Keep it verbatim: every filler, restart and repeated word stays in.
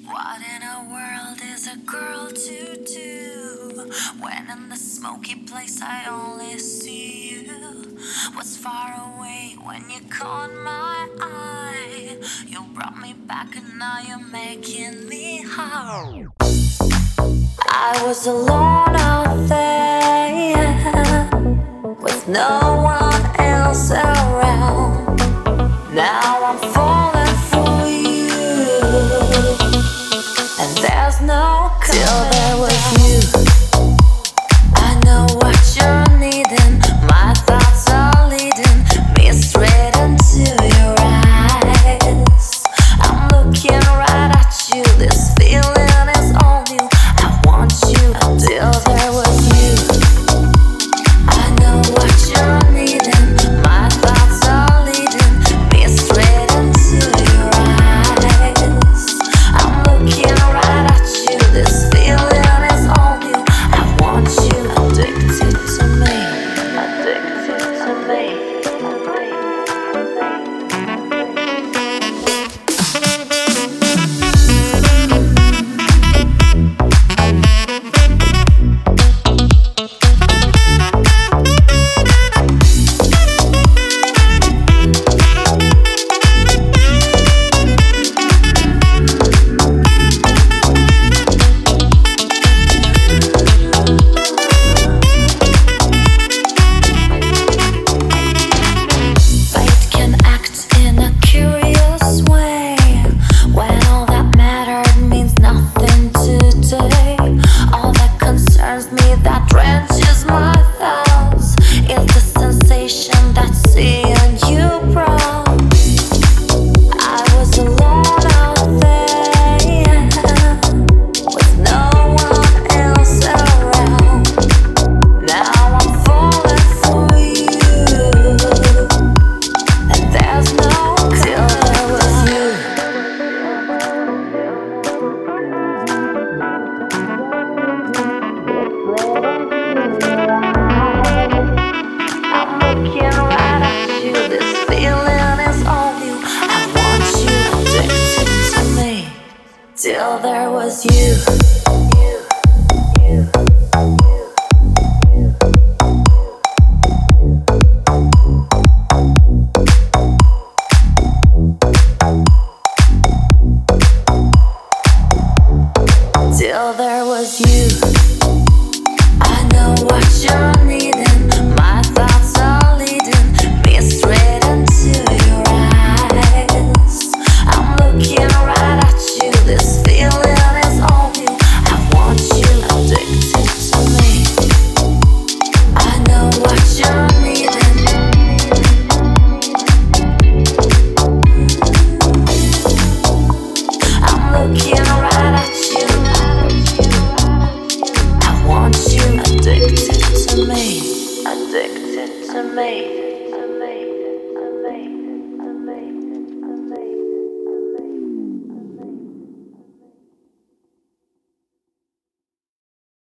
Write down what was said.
What in a world is a girl to do when in the smoky place I only see you? Was far away when you caught my eye. You brought me back and now you're making me high. I was alone out there with no one else around. Now I'm falling for you, and there's no coming till there was you. I know what you're needing. My thoughts are leading me straight into your eyes. I'm looking right at you. This feeling is all new. I want you until there was you. I know what you're needing. My thoughts are leading me straight into your eyes. I'm looking right at you. This feeling is all new. I want you addicted to me, addicted to me. Till there was you.